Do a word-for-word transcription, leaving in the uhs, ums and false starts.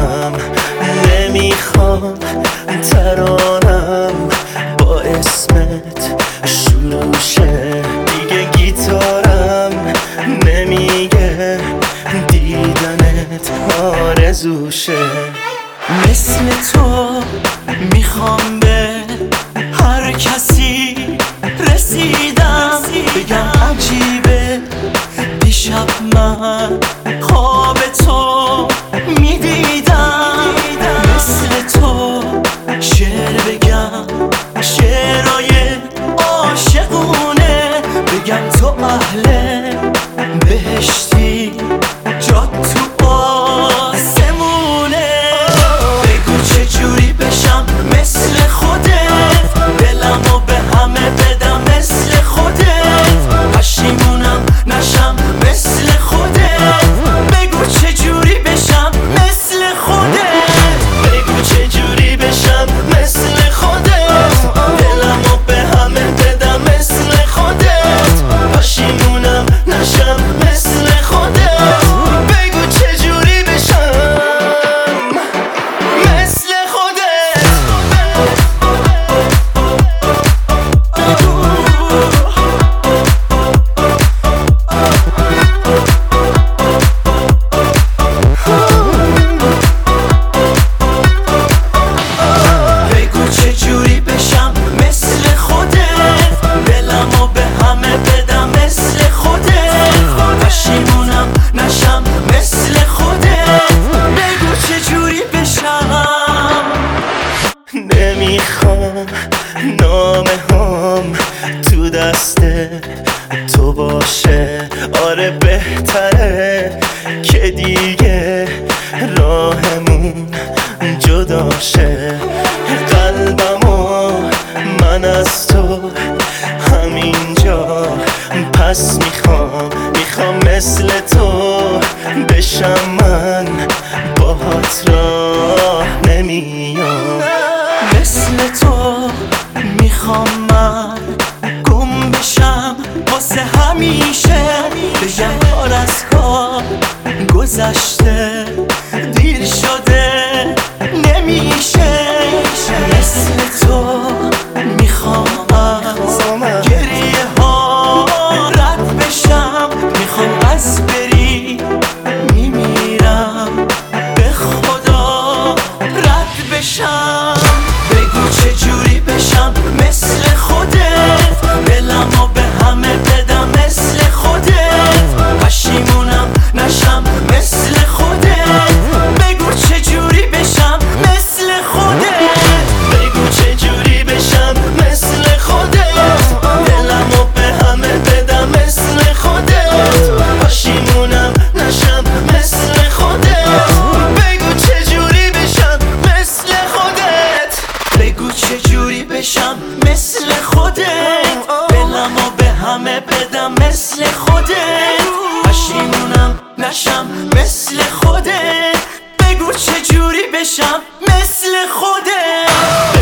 ندارم، نمیخوام ترانم با اسمت شروع شه. دیگه گیتارم نمیگه دیدنت آرزوشه. مثل تو میخوام به هر کسی رسیدم، بگم عجیبه دیشب من خواب تو میدیدم. مثل تو شعر بگم شعرهای عاشقونه، بگم تو اهل بهشتی جات تو آسمونه. بگو چجوری بشم مثل خودت، دلمو به همه بدم مثل خودت، پشیمونم نشم مثل خودت. بگو چجوری بشم مثل خودت، بگو چجوری بشم مثل خودت، دلمو به همه بدم مثل خودت، پشیمونم نشم مثل خودت. بگو چجوری بشم مثل خودت. بگو چجوری بشم مثل خودت، دلمو به همه بدم مثل خودت، پشیمونم نشم مثل خودت. بگو چجوری بشم. نمیخوام نامه هم تو دست تو باشه، آره بهتره که دیگه راهمون جدا شه. قلبمو من از تو همینجا پس میخوام، میخوام مثل تو بشم من باهات راه نمیام. مثل تو میخوام من گم بشم واسه همیشه، بگم کار از کار گذشته دیر شده نمیشه. مثل تو میخوام از گریه ها رد بشم، میخوام از بری میمیرم به خدا رد بشم. بگو چجوری بشم مثل خودت، دلمو به همه بدم مثل خودت، پشیمونم نشم مثل خودت. بگو چجوری بشم مثل خودت، بگو چجوری بشم مثل خودت، دلمو به همه بدم مثل خودت، پشیمونم نشم مثل خودت. بگو چجوری بشم مثل خودت، بگو چجوری بشم مثل خودت، دلمو به همه بدم مثل خودت، پشیمونم نشم مثل خودت. بگو چجوری بشم مثل خودت.